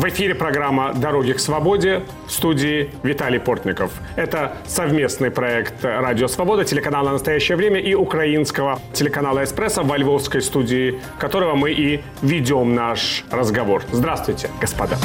В эфире программа «Дороги к свободе», в студии Виталий Портников. Это совместный проект «Радио Свобода», телеканала «Настоящее время» и украинского телеканала «Эспрессо» во львовской студии, в которого мы и ведем наш разговор. Здравствуйте, господа.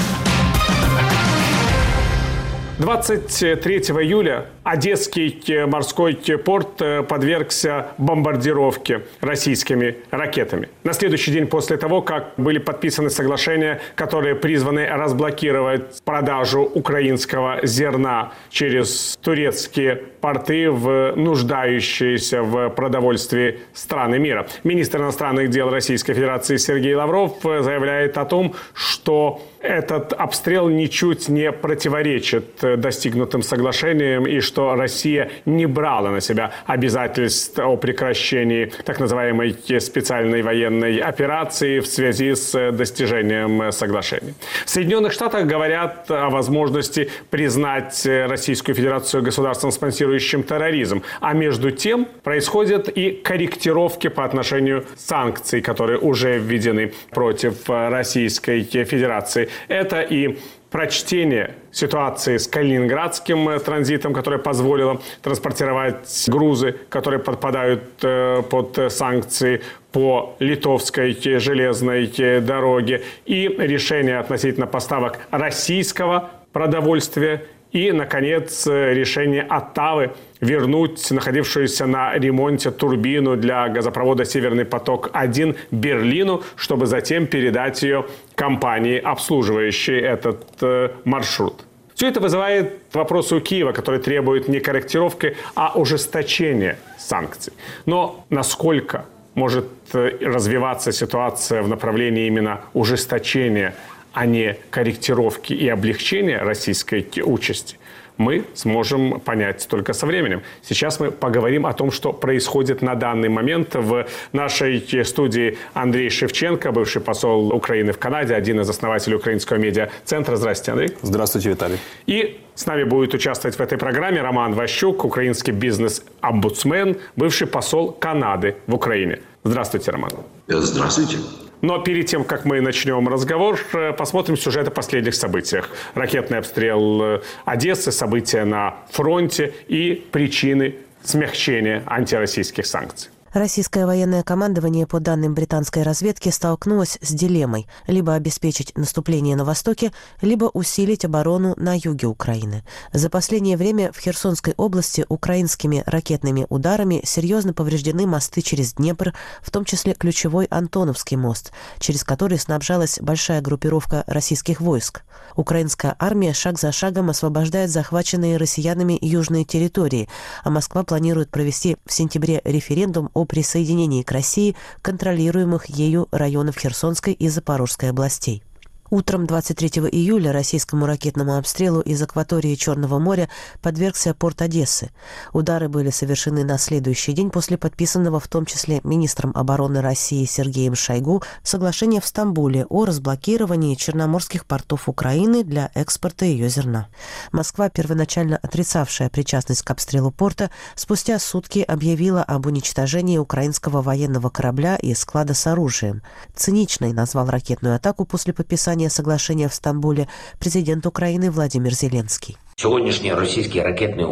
23 июля Одесский морской порт подвергся бомбардировке российскими ракетами. На следующий день после того, как были подписаны соглашения, которые призваны разблокировать продажу украинского зерна через турецкие порты в нуждающиеся в продовольствии страны мира. Министр иностранных дел Российской Федерации Сергей Лавров заявляет о том, что этот обстрел ничуть не противоречит достигнутым соглашениям и что Россия не брала на себя обязательств о прекращении так называемой специальной военной операции в связи с достижением соглашений. В Соединенных Штатах говорят о возможности признать Российскую Федерацию государством, спонсирующим терроризм. А между тем происходят и корректировки по отношению санкций, которые уже введены против Российской Федерации. Это и прочтение ситуации с калининградским транзитом, которое позволило транспортировать грузы, которые подпадают под санкции по литовской железной дороге, и решение относительно поставок российского продовольствия, и, наконец, решение Оттавы вернуть находившуюся на ремонте турбину для газопровода «Северный поток-1» Берлину, чтобы затем передать ее компании, обслуживающей этот маршрут. Все это вызывает вопросы у Киева, который требует не корректировки, а ужесточения санкций. Но насколько может развиваться ситуация в направлении именно ужесточения, а не корректировки и облегчения российской участи, мы сможем понять только со временем. Сейчас мы поговорим о том, что происходит на данный момент. В нашей студии Андрей Шевченко, бывший посол Украины в Канаде, один из основателей украинского медиа-центра. Здравствуйте, Андрей. Здравствуйте, Виталий. И с нами будет участвовать в этой программе Роман Ващук, украинский бизнес-омбудсмен, бывший посол Канады в Украине. Здравствуйте, Роман. Здравствуйте. Но перед тем, как мы начнем разговор, посмотрим сюжет о последних событиях. Ракетный обстрел Одессы, события на фронте и причины смягчения антироссийских санкций. Российское военное командование, по данным британской разведки, столкнулось с дилеммой: либо обеспечить наступление на востоке, либо усилить оборону на юге Украины. За последнее время в Херсонской области украинскими ракетными ударами серьезно повреждены мосты через Днепр, в том числе ключевой Антоновский мост, через который снабжалась большая группировка российских войск. Украинская армия шаг за шагом освобождает захваченные россиянами южные территории, а Москва планирует провести в сентябре референдум о присоединении к России контролируемых ею районов Херсонской и Запорожской областей. Утром 23 июля российскому ракетному обстрелу из акватории Черного моря подвергся порт Одессы. Удары были совершены на следующий день после подписанного в том числе министром обороны России Сергеем Шойгу соглашения в Стамбуле о разблокировании черноморских портов Украины для экспорта ее зерна. Москва, первоначально отрицавшая причастность к обстрелу порта, спустя сутки объявила об уничтожении украинского военного корабля и склада с оружием. Циничной назвал ракетную атаку после подписания соглашения в Стамбуле президент Украины Владимир Зеленский. Сегодняшний российский ракетный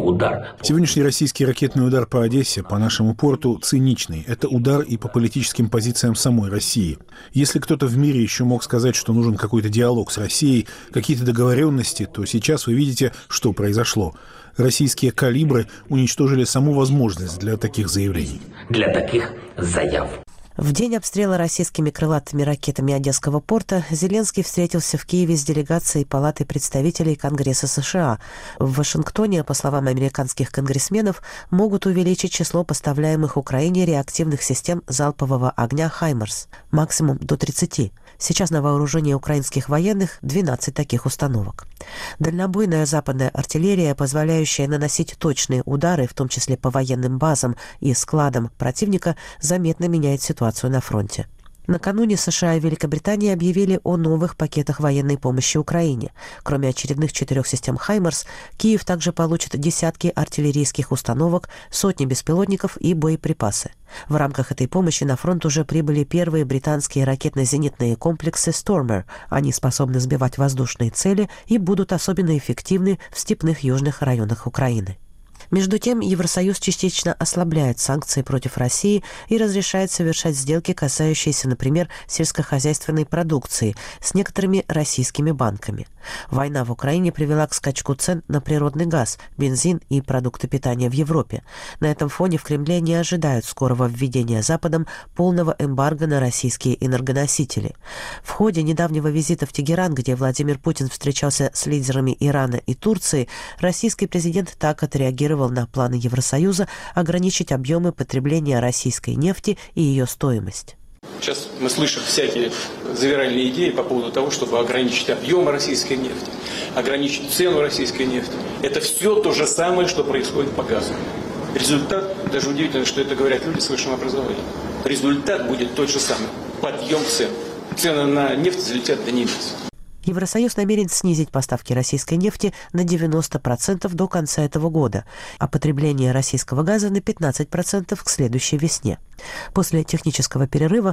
удар по Одессе, по нашему порту, циничный. Это удар и по политическим позициям самой России. Если кто-то в мире еще мог сказать, что нужен какой-то диалог с Россией, какие-то договоренности, то сейчас вы видите, что произошло. Российские калибры уничтожили саму возможность для таких заявлений. Для таких заяв. В день обстрела российскими крылатыми ракетами Одесского порта Зеленский встретился в Киеве с делегацией Палаты представителей Конгресса США. В Вашингтоне, по словам американских конгрессменов, могут увеличить число поставляемых Украине реактивных систем залпового огня «Хаймарс» максимум до 30. Сейчас на вооружении украинских военных 12 таких установок. Дальнобойная западная артиллерия, позволяющая наносить точные удары, в том числе по военным базам и складам противника, заметно меняет ситуацию на фронте. Накануне США и Великобритания объявили о новых пакетах военной помощи Украине. Кроме очередных 4 систем «Хаймарс», Киев также получит десятки артиллерийских установок, сотни беспилотников и боеприпасы. В рамках этой помощи на фронт уже прибыли первые британские ракетно-зенитные комплексы «Стормер». Они способны сбивать воздушные цели и будут особенно эффективны в степных южных районах Украины. Между тем, Евросоюз частично ослабляет санкции против России и разрешает совершать сделки, касающиеся, например, сельскохозяйственной продукции с некоторыми российскими банками. Война в Украине привела к скачку цен на природный газ, бензин и продукты питания в Европе. На этом фоне в Кремле не ожидают скорого введения Западом полного эмбарго на российские энергоносители. В ходе недавнего визита в Тегеран, где Владимир Путин встречался с лидерами Ирана и Турции, российский президент так отреагировал на планы Евросоюза ограничить объемы потребления российской нефти и ее стоимость. Сейчас мы слышим всякие завиральные идеи по поводу того, чтобы ограничить объемы российской нефти, ограничить цену российской нефти. Это все то же самое, что происходит по газу. Результат, даже удивительно, что это говорят люди с высшим образованием, результат будет тот же самый. Подъем цен. Цены на нефть взлетят до небес. Евросоюз намерен снизить поставки российской нефти на 90% до конца этого года, а потребление российского газа на 15% к следующей весне. После технического перерыва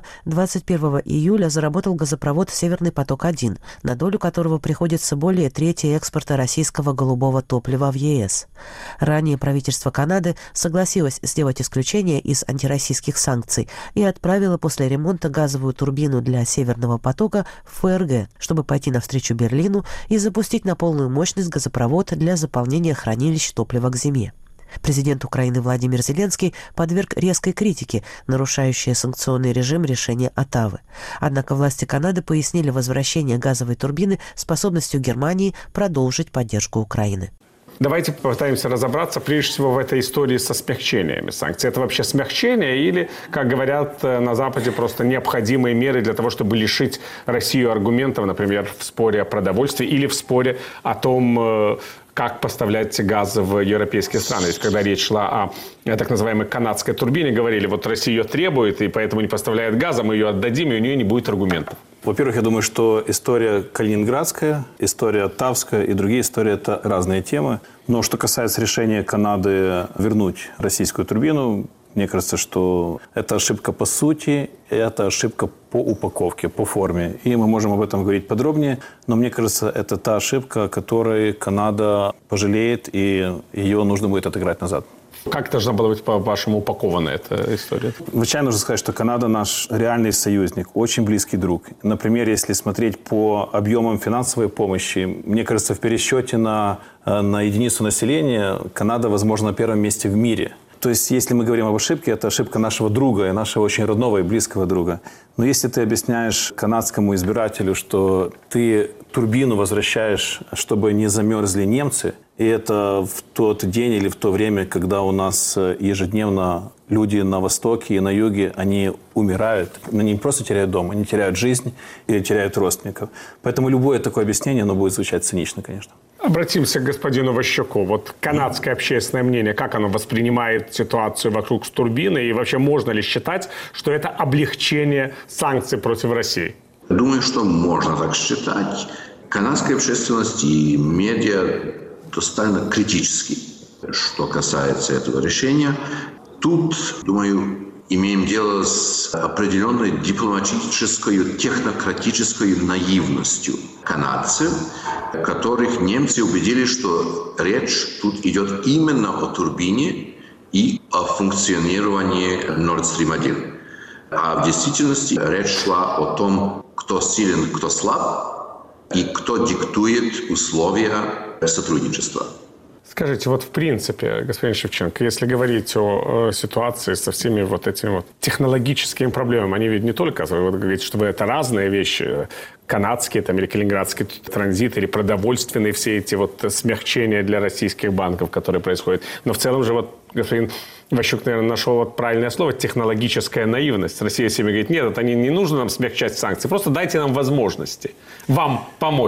21 июля заработал газопровод «Северный поток-1», на долю которого приходится более трети экспорта российского голубого топлива в ЕС. Ранее правительство Канады согласилось сделать исключение из антироссийских санкций и отправило после ремонта газовую турбину для «Северного потока» в ФРГ, чтобы пойти навстречу Берлину и запустить на полную мощность газопровод для заполнения хранилищ топлива к зиме. Президент Украины Владимир Зеленский подверг резкой критике нарушающее санкционный режим решения Оттавы. Однако власти Канады пояснили возвращение газовой турбины способностью Германии продолжить поддержку Украины. Давайте попытаемся разобраться, прежде всего, в этой истории со смягчениями санкций. Это вообще смягчение или, как говорят на Западе, просто необходимые меры для того, чтобы лишить Россию аргументов, например, в споре о продовольствии или в споре о том, как поставлять газ в европейские страны. Ведь когда речь шла о так называемой канадской турбине, говорили, вот Россия ее требует и поэтому не поставляет газа, мы ее отдадим, и у нее не будет аргументов. Во-первых, я думаю, что история калининградская, история оттавская и другие истории – это разные темы. Но что касается решения Канады вернуть российскую турбину, мне кажется, что это ошибка по сути, и это ошибка по упаковке, по форме. И мы можем об этом говорить подробнее, но мне кажется, это та ошибка, которой Канада пожалеет, и ее нужно будет отыграть назад. Как должна была быть, по-вашему, упакована эта история? Вначале нужно сказать, что Канада наш реальный союзник, очень близкий друг. Например, если смотреть по объемам финансовой помощи, мне кажется, в пересчете на единицу населения Канада, возможно, на первом месте в мире. То есть, если мы говорим об ошибке, это ошибка нашего друга, и нашего очень родного и близкого друга. Но если ты объясняешь канадскому избирателю, что ты турбину возвращаешь, чтобы не замерзли немцы, и это в тот день или в то время, когда у нас ежедневно люди на востоке и на юге, они умирают. Они не просто теряют дом, они теряют жизнь или теряют родственников. Поэтому любое такое объяснение, оно будет звучать цинично, конечно. Обратимся к господину Ващуку. Вот канадское общественное мнение, как оно воспринимает ситуацию вокруг турбины? И вообще можно ли считать, что это облегчение санкций против России? Думаю, что можно так считать. Канадская общественность и медиа достаточно критически, что касается этого решения. Тут, думаю, имеем дело с определенной дипломатической, технократической наивностью канадцев, которых немцы убедили, что речь тут идет именно о турбине и о функционировании Nord Stream 1. А в действительности речь шла о том, кто силен, кто слаб, и кто диктует условия сотрудничества. Скажите, вот в принципе, господин Шевченко, если говорить о ситуации со всеми вот этими вот технологическими проблемами, они ведь не только, вы говорите, что это разные вещи, канадские там, или калининградский транзит, или продовольственные все эти вот смягчения для российских банков, которые происходят. Но в целом же вот господин Ващук, наверное, нашел вот правильное слово – технологическая наивность. Россия всеми говорит, нет, это не нужно нам смягчать санкции, просто дайте нам возможности вам помочь.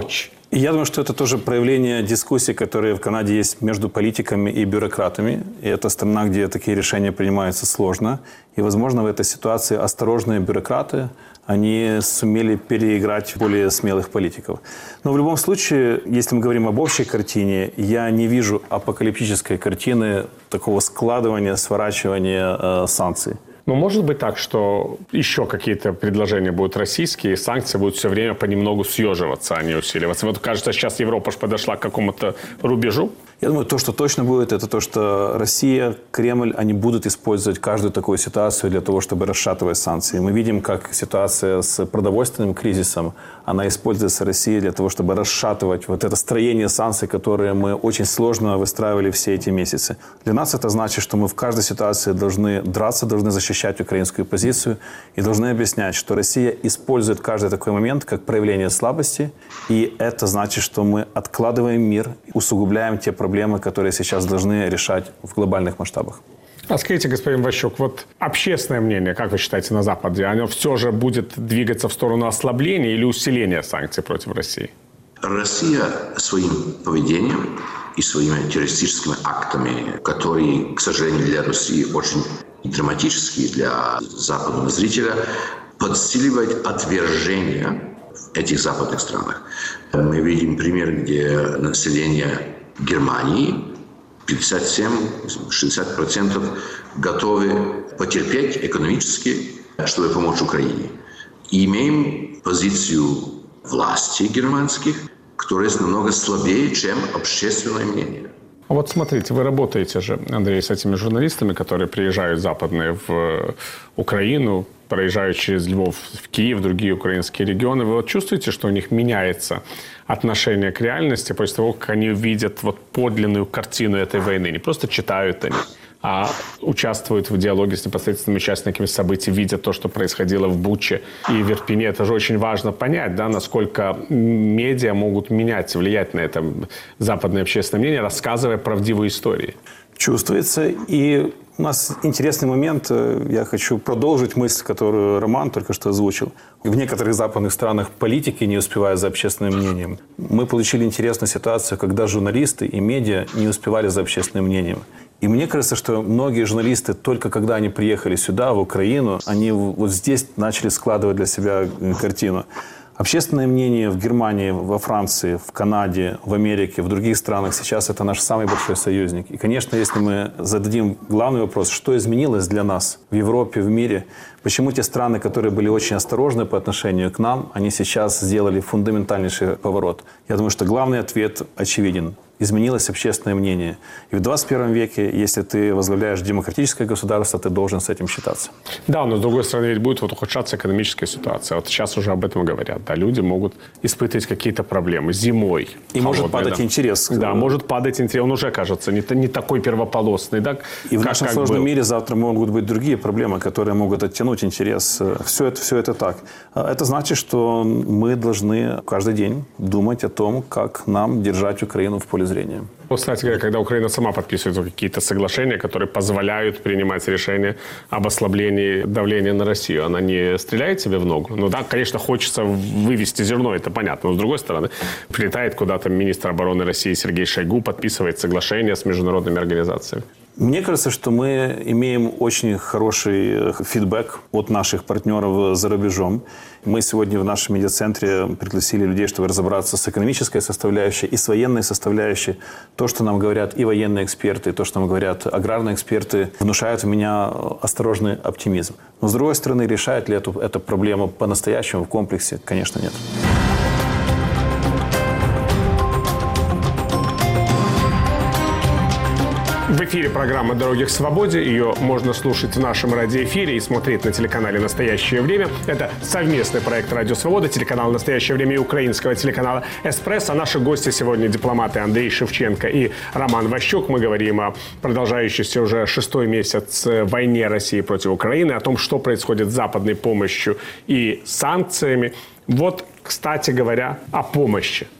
И я думаю, что это тоже проявление дискуссий, которые в Канаде есть между политиками и бюрократами. И это страна, где такие решения принимаются сложно. И, возможно, в этой ситуации осторожные бюрократы, они сумели переиграть более смелых политиков. Но в любом случае, если мы говорим об общей картине, я не вижу апокалиптической картины такого складывания, сворачивания санкций. Но может быть так, что еще какие-то предложения будут российские, и санкции будут все время понемногу съеживаться, а не усиливаться. Вот кажется, сейчас Европа подошла к какому-то рубежу. Я думаю, то, что точно будет, это то, что Россия, Кремль, они будут использовать каждую такую ситуацию для того, чтобы расшатывать санкции. Мы видим, как ситуация с продовольственным кризисом, она используется Россией для того, чтобы расшатывать вот это строение санкций, которые мы очень сложно выстраивали все эти месяцы. Для нас это значит, что мы в каждой ситуации должны драться, должны защищать украинскую позицию и должны объяснять, что Россия использует каждый такой момент как проявление слабости, и это значит, что мы откладываем мир, усугубляем те проблемы, которые сейчас должны решать в глобальных масштабах. А скажите, господин Ващук, вот общественное мнение, как вы считаете, на Западе, оно все же будет двигаться в сторону ослабления или усиления санкций против России? Россия своим поведением и своими террористическими актами, которые, к сожалению, для России очень драматические для западного зрителя, подсиливает отвержение в этих западных странах. Мы видим пример, где население Германии 57-60% готовы потерпеть экономически, чтобы помочь Украине. И имеем позицию власти германских, которая намного слабее, чем общественное мнение. Вот смотрите, вы работаете же, Андрей, с этими журналистами, которые приезжают западные в Украину, проезжают через Львов в Киев, другие украинские регионы. Вы вот чувствуете, что у них меняется отношение к реальности после того, как они увидят вот подлинную картину этой войны? Не просто читают они, а участвуют в диалоге с непосредственными участниками событий, видят то, что происходило в Буче и в Ирпене. Это же очень важно понять, да, насколько медиа могут менять, влиять на это западное общественное мнение, рассказывая правдивые истории. Чувствуется. И у нас интересный момент. Я хочу продолжить мысль, которую Роман только что озвучил. В некоторых западных странах политики не успевают за общественным мнением. Мы получили интересную ситуацию, когда журналисты и медиа не успевали за общественным мнением. И мне кажется, что многие журналисты, только когда они приехали сюда, в Украину, они вот здесь начали складывать для себя картину. Общественное мнение в Германии, во Франции, в Канаде, в Америке, в других странах сейчас это наш самый большой союзник. И, конечно, если мы зададим главный вопрос, что изменилось для нас в Европе, в мире, почему те страны, которые были очень осторожны по отношению к нам, они сейчас сделали фундаментальнейший поворот. Я думаю, что главный ответ очевиден. Изменилось общественное мнение. И в 21 веке, если ты возглавляешь демократическое государство, ты должен с этим считаться. Да, но с другой стороны, ведь будет вот ухудшаться экономическая ситуация. Вот сейчас уже об этом говорят. Да, люди могут испытывать какие-то проблемы зимой. И может падать интерес. Да, может падать интерес. Он уже, кажется, не такой первополосный. Да, и в нашем сложном мире завтра могут быть другие проблемы, которые могут оттянуть интерес. Все это так. Это значит, что мы должны каждый день думать о том, как нам держать Украину в поле зрения. Кстати говоря, когда Украина сама подписывает какие-то соглашения, которые позволяют принимать решения об ослаблении давления на Россию, она не стреляет себе в ногу? Ну да, конечно, хочется вывести зерно, это понятно. Но с другой стороны, прилетает куда-то министр обороны России Сергей Шойгу, подписывает соглашения с международными организациями. Мне кажется, что мы имеем очень хороший фидбэк от наших партнеров за рубежом. Мы сегодня в нашем медиацентре пригласили людей, чтобы разобраться с экономической составляющей и с военной составляющей. То, что нам говорят и военные эксперты, и то, что нам говорят аграрные эксперты, внушает в меня осторожный оптимизм. Но, с другой стороны, решает ли эту проблему по-настоящему в комплексе? Конечно, нет. В эфире программа «Дороги к свободе». Ее можно слушать в нашем радиоэфире и смотреть на телеканале «Настоящее время». Это совместный проект «Радио Свобода», телеканал «Настоящее время» и украинского телеканала «Эспресс». А наши гости сегодня дипломаты Андрей Шевченко и Роман Ващук. Мы говорим о продолжающейся уже 6-й месяц войне России против Украины, о том, что происходит с западной помощью и санкциями. Вот, кстати говоря, о помощи.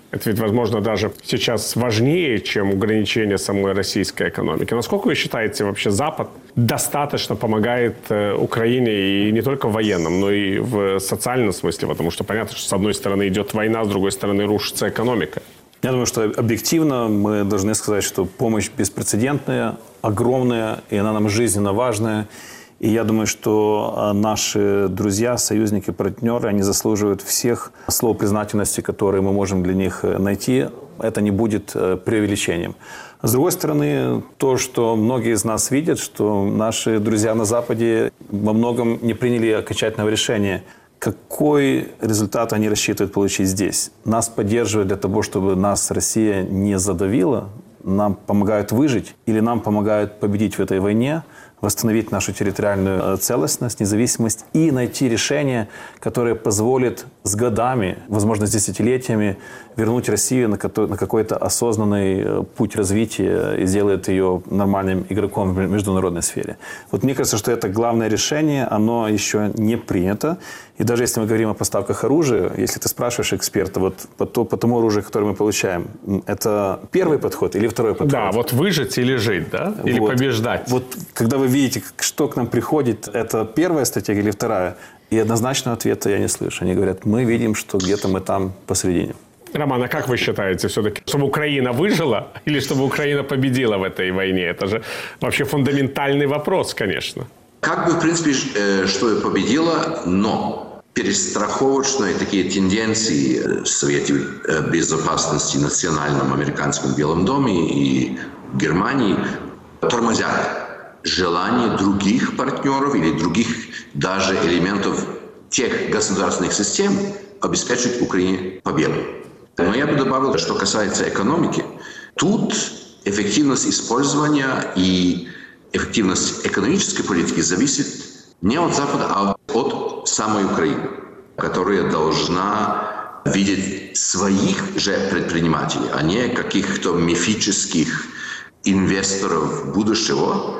Это ведь, возможно, даже сейчас важнее, чем ограничение самой российской экономики. Насколько вы считаете, вообще Запад достаточно помогает Украине и не только в военном, но и в социальном смысле? Потому что понятно, что с одной стороны идет война, с другой стороны рушится экономика. Я думаю, что объективно мы должны сказать, что помощь беспрецедентная, огромная, и она нам жизненно важная. И я думаю, что наши друзья, союзники, партнеры, они заслуживают всех слов признательности, которые мы можем для них найти. Это не будет преувеличением. С другой стороны, то, что многие из нас видят, что наши друзья на Западе во многом не приняли окончательного решения. Какой результат они рассчитывают получить здесь? Нас поддерживают для того, чтобы нас Россия не задавила, нам помогают выжить или нам помогают победить в этой войне, восстановить нашу территориальную целостность, независимость и найти решение, которое позволит с годами, возможно, с десятилетиями вернуть Россию на какой-то осознанный путь развития и сделает ее нормальным игроком в международной сфере. Вот мне кажется, что это главное решение, оно еще не принято. И даже если мы говорим о поставках оружия, если ты спрашиваешь эксперта, вот по тому оружию, которое мы получаем, это первый подход или второй подход? Да, вот выжить или жить, да? Или вот, побеждать. Вот когда вы видите, что к нам приходит, это первая стратегия или вторая? И однозначного ответа я не слышу. Они говорят, мы видим, что где-то мы там посередине. Роман, а как вы считаете все-таки, чтобы Украина выжила или чтобы Украина победила в этой войне? Это же вообще фундаментальный вопрос, конечно. Как бы, в принципе, что и победила, но перестраховочные такие тенденции в Совете Безопасности национальном американском Белом доме и Германии тормозят желание других партнеров или других даже элементов тех государственных систем обеспечить Украине победу. Но я бы добавил, что касается экономики, тут эффективность использования и эффективность экономической политики зависит не от Запада, а от самой Украины, которая должна видеть своих же предпринимателей, а не каких-то мифических инвесторов будущего,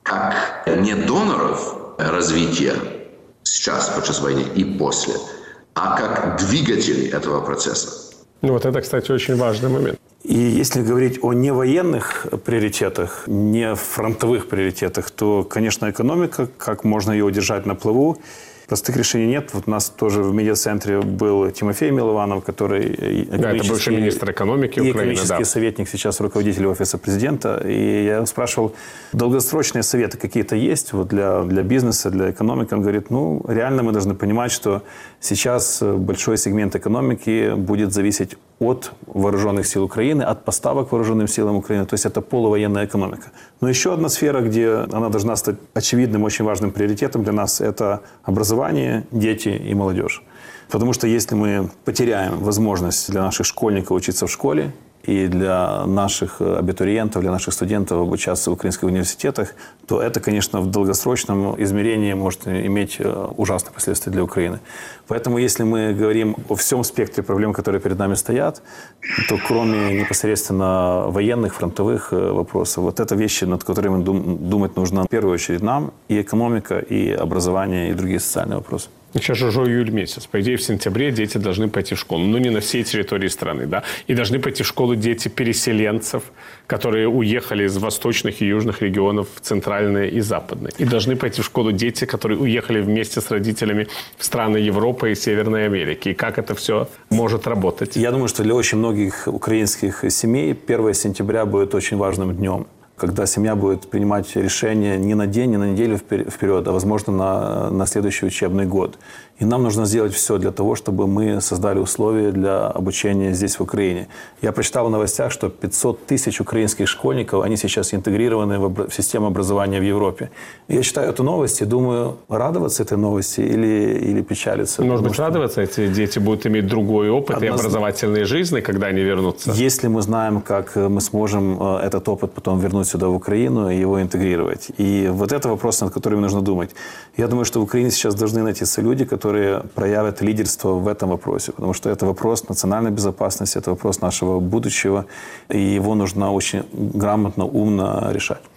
как не доноров развития сейчас, подчас войны и после, а как двигателей этого процесса. Ну вот это, кстати, очень важный момент. И если говорить о невоенных приоритетах, не фронтовых приоритетах, то, конечно, экономика, как можно ее удержать на плаву, простых решений нет. Вот у нас тоже в медиацентре был Тимофей Милованов, который это бывший министр экономики Украины, экономический советник, сейчас руководитель офиса президента. И я спрашивал, долгосрочные советы какие-то есть вот для бизнеса, для экономики? Он говорит, реально мы должны понимать, что сейчас большой сегмент экономики будет зависеть от вооруженных сил Украины, от поставок вооруженным силам Украины. То есть это полувоенная экономика. Но еще одна сфера, где она должна стать очевидным, очень важным приоритетом для нас, это образование, дети и молодежь. Потому что если мы потеряем возможность для наших школьников учиться в школе, и для наших абитуриентов, для наших студентов обучаться в украинских университетах, то это, конечно, в долгосрочном измерении может иметь ужасные последствия для Украины. Поэтому, если мы говорим о всем спектре проблем, которые перед нами стоят, то кроме непосредственно военных, фронтовых вопросов, вот это вещи, над которыми думать нужно в первую очередь нам, и экономика, и образование, и другие социальные вопросы. Сейчас же уже июль месяц. По идее, в сентябре дети должны пойти в школу. Но не на всей территории страны, да. И должны пойти в школу дети переселенцев, которые уехали из восточных и южных регионов в центральные и западные. И должны пойти в школу дети, которые уехали вместе с родителями в страны Европы и Северной Америки. И как это все может работать? Я думаю, что для очень многих украинских семей 1 сентября будет очень важным днем, когда семья будет принимать решения не на день, не на неделю вперед, а, возможно, на следующий учебный год. И нам нужно сделать все для того, чтобы мы создали условия для обучения здесь, в Украине. Я прочитал в новостях, что 500 тысяч украинских школьников, они сейчас интегрированы в систему образования в Европе. Я читаю эту новость и думаю, радоваться этой новости или печалиться. Может быть, радоваться, эти дети будут иметь другой опыт и образовательной жизни, когда они вернутся? Если мы знаем, как мы сможем этот опыт потом вернуть сюда, в Украину, и его интегрировать. И вот это вопрос, над которым нужно думать. Я думаю, что в Украине сейчас должны найти люди, которые проявят лидерство в этом вопросе, потому что это вопрос национальной безопасности, это вопрос нашего будущего, и его нужно очень грамотно, умно решать.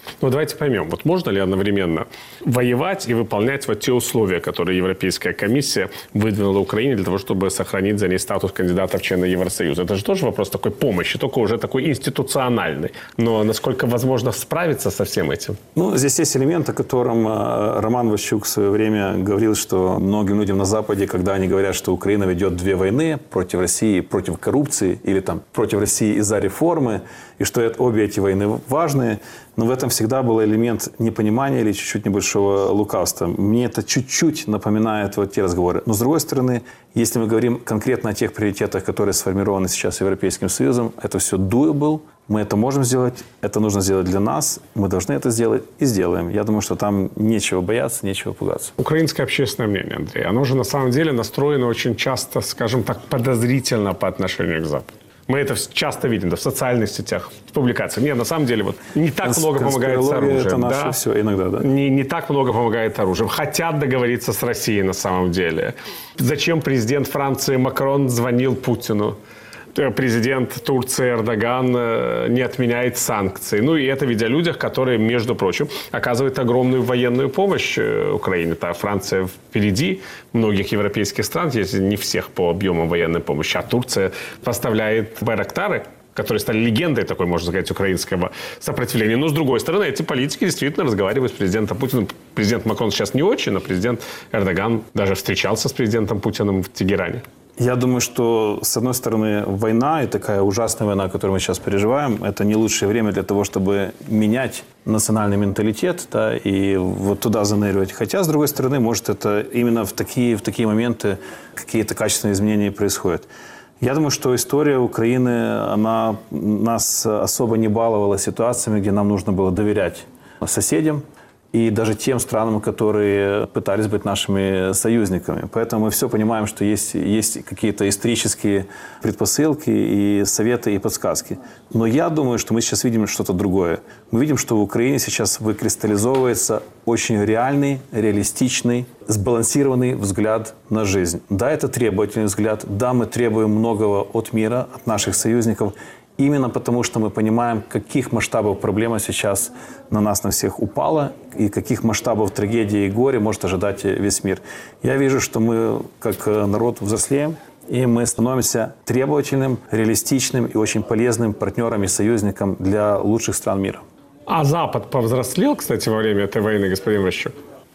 Но давайте поймем, вот можно ли одновременно воевать и выполнять вот те условия, которые Европейская комиссия выдвинула Украине для того, чтобы сохранить за ней статус кандидата в члены Евросоюза? Это же тоже вопрос такой помощи, только уже такой институциональный. Но насколько возможно справиться со всем этим? Ну, здесь есть элемент, о котором Роман Ващук в свое время говорил, что многим людям на Западе, когда они говорят, что Украина ведет две войны против России, против коррупции, или там против России из-за реформы, и что обе эти войны важные, но в этом всегда был элемент непонимания или чуть-чуть небольшого лукавства. Мне это чуть-чуть напоминает вот те разговоры. Но, с другой стороны, если мы говорим конкретно о тех приоритетах, которые сформированы сейчас Европейским Союзом, это все doable, мы это можем сделать, это нужно сделать для нас, мы должны это сделать и сделаем. Я думаю, что там нечего бояться, нечего пугаться. Украинское общественное мнение, Андрей, оно же на самом деле настроено очень часто, скажем так, подозрительно по отношению к Западу. Мы это часто видим, да, в социальных сетях, в публикациях. Нет, на самом деле, вот, не так много помогает с оружием. Это наше да? все, иногда, да. Не так много помогает оружием. Хотят договориться с Россией на самом деле. Зачем президент Франции Макрон звонил Путину? Президент Турции Эрдоган не отменяет санкции. Ну, и это ведь о людях, которые, между прочим, оказывают огромную военную помощь Украине. Франция впереди многих европейских стран, если не всех по объему военной помощи. А Турция поставляет байрактары, которые стали легендой такой, можно сказать, украинского сопротивления. Но, с другой стороны, эти политики действительно разговаривают с президентом Путиным. Президент Макрон сейчас не очень, но президент Эрдоган даже встречался с президентом Путиным в Тегеране. Я думаю, что, с одной стороны, война и такая ужасная война, которую мы сейчас переживаем, это не лучшее время для того, чтобы менять национальный менталитет, да, и вот туда заныривать. Хотя, с другой стороны, может, это именно в такие моменты какие-то качественные изменения происходят. Я думаю, что история Украины, она нас особо не баловала ситуациями, где нам нужно было доверять соседям, и даже тем странам, которые пытались быть нашими союзниками. Поэтому мы все понимаем, что есть какие-то исторические предпосылки и советы, и подсказки. Но я думаю, что мы сейчас видим что-то другое. Мы видим, что в Украине сейчас выкристаллизовывается очень реальный, реалистичный, сбалансированный взгляд на жизнь. Да, это требовательный взгляд. Да, мы требуем многого от мира, от наших союзников. Именно потому, что мы понимаем, каких масштабов проблема сейчас на нас, на всех упала, и каких масштабов трагедии и горя может ожидать весь мир. Я вижу, что мы, как народ, взрослеем, и мы становимся требовательным, реалистичным и очень полезным партнером и союзником для лучших стран мира. А Запад повзрослел, кстати, во время этой войны, господин Ващук?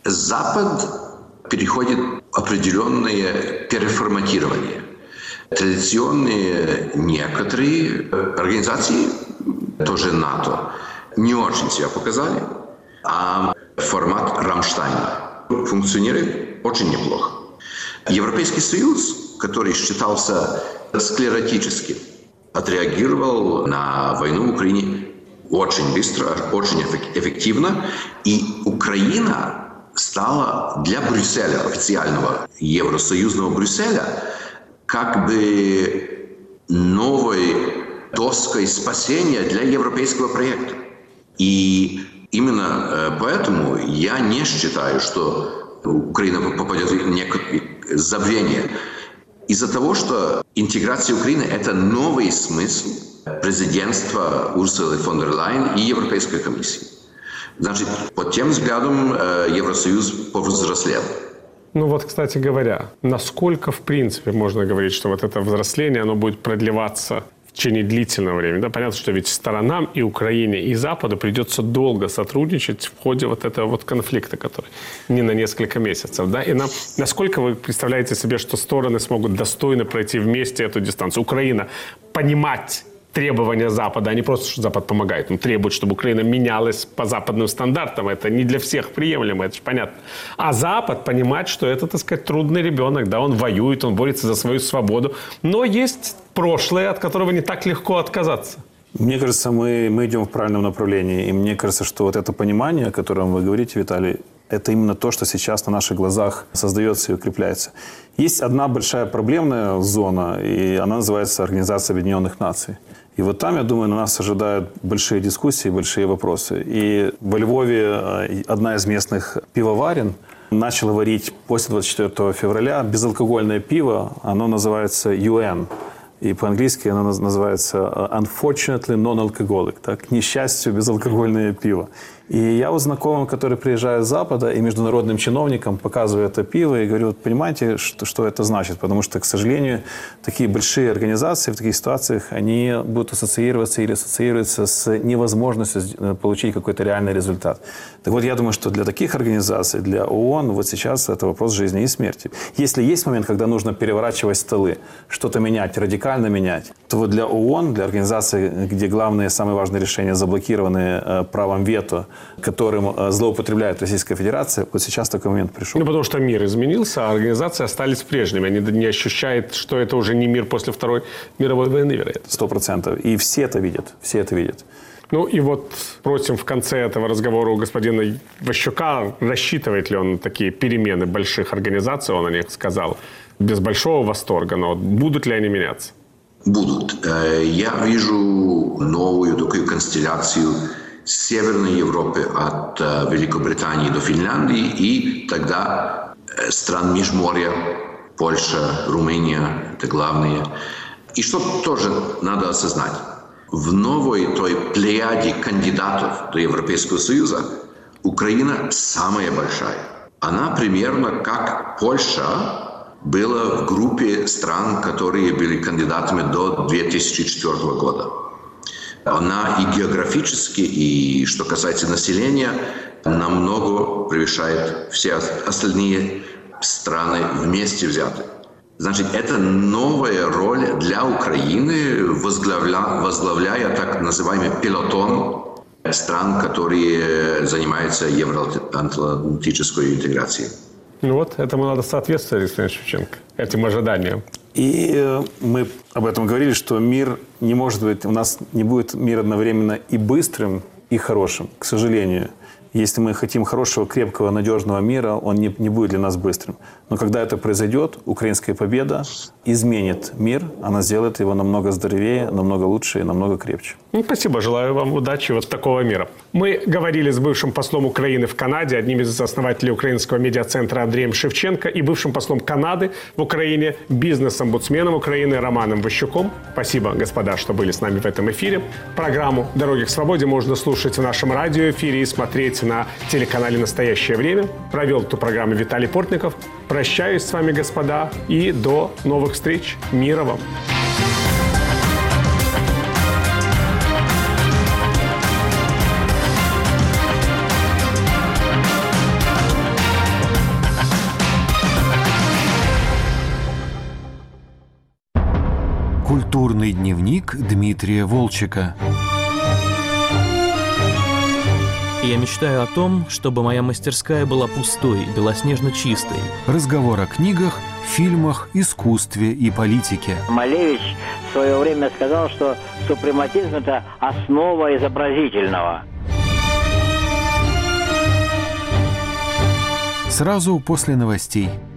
Запад переходит определенное переформатирование. Традиционные некоторые организации, тоже НАТО, не очень себя показали, а формат Рамштайна функционирует очень неплохо. Европейский Союз, который считался склеротическим, отреагировал на войну в Украине очень быстро, очень эффективно, и Украина стала для Брюсселя, официального Евросоюзного Брюсселя, как бы новой доской спасения для европейского проекта. И именно поэтому я не считаю, что Украина попадет в некое забвение. Из-за того, что интеграция Украины – это новый смысл президентства Урсулы фон дер Лайен и Европейской комиссии. Значит, под тем взглядом Евросоюз повзрослел. Ну вот, кстати говоря, насколько, в принципе, можно говорить, что вот это взросление, оно будет продлеваться в течение длительного времени? Да, понятно, что ведь сторонам и Украине, и Западу придется долго сотрудничать в ходе вот этого вот конфликта, который не на несколько месяцев. Да? И насколько вы представляете себе, что стороны смогут достойно пройти вместе эту дистанцию? Украина понимать требования Запада, а не просто, что Запад помогает. Он требует, чтобы Украина менялась по западным стандартам. Это не для всех приемлемо, это же понятно. А Запад понимать, что это, так сказать, трудный ребенок. Да, он воюет, он борется за свою свободу. Но есть прошлое, от которого не так легко отказаться. Мне кажется, мы идем в правильном направлении. И мне кажется, что вот это понимание, о котором вы говорите, Виталий, это именно то, что сейчас на наших глазах создается и укрепляется. Есть одна большая проблемная зона, и она называется Организация Объединенных Наций. И вот там, я думаю, на нас ожидают большие дискуссии, большие вопросы. И во Львове одна из местных пивоварен начала варить после 24 февраля безалкогольное пиво. Оно называется UN. И по-английски оно называется Unfortunately Non-Alcoholic. Так? К несчастью, безалкогольное пиво. И я вот знакомым, которые приезжают с Запада, и международным чиновникам показываю это пиво и говорю, вот понимаете, что это значит? Потому что, к сожалению, такие большие организации в таких ситуациях, они будут ассоциироваться или ассоциируются с невозможностью получить какой-то реальный результат. Так вот, я думаю, что для таких организаций, для ООН, вот сейчас это вопрос жизни и смерти. Если есть момент, когда нужно переворачивать столы, что-то менять, радикально менять, то вот для ООН, для организации, где главные, самые важные решения заблокированы правом вето, которым злоупотребляет Российская Федерация, вот сейчас такой момент пришел. Ну, потому что мир изменился, а организации остались прежними. Они не ощущают, что это уже не мир после Второй мировой войны, вероятно. 100%. И все это видят. Все это видят. Ну и вот просим в конце этого разговора у господина Ващука, рассчитывает ли он на такие перемены больших организаций, он о них сказал, без большого восторга, но будут ли они меняться? Будут. Я вижу новую такую констелляцию Северной Европы от Великобритании до Финляндии и тогда стран Межморья, Польша, Румыния, это главные. И что тоже надо осознать. В новой той плеяде кандидатов до Европейского Союза Украина самая большая. Она примерно как Польша была в группе стран, которые были кандидатами до 2004 года. Она и географически, и что касается населения, намного превышает все остальные страны вместе взятые. Значит, это новая роль для Украины, возглавляя так называемый пелотон стран, которые занимаются евроатлантической интеграцией. Ну вот, этому надо соответствовать, Александр Шевченко, этим ожиданиям. И мы об этом говорили, что мир не может быть, у нас не будет мир одновременно и быстрым, и хорошим, к сожалению. Если мы хотим хорошего, крепкого, надежного мира, он не будет для нас быстрым. Но когда это произойдет, украинская победа изменит мир, она сделает его намного здоровее, намного лучше и намного крепче. Спасибо, желаю вам удачи вот такого мира. Мы говорили с бывшим послом Украины в Канаде, одним из основателей украинского медиацентра Андреем Шевченко и бывшим послом Канады в Украине, бизнес-омбудсменом Украины Романом Ващуком. Спасибо, господа, что были с нами в этом эфире. Программу «Дороги к свободе» можно слушать в нашем радиоэфире и смотреть на телеканале «Настоящее время». Провел эту программу Виталий Портников. Прощаюсь с вами, господа, и до новых встреч. Мира вам! Культурный дневник Дмитрия Волчека. Я мечтаю о том, чтобы моя мастерская была пустой, белоснежно чистой. Разговор о книгах, фильмах, искусстве и политике. Малевич в свое время сказал, что супрематизм – это основа изобразительного. Сразу после новостей.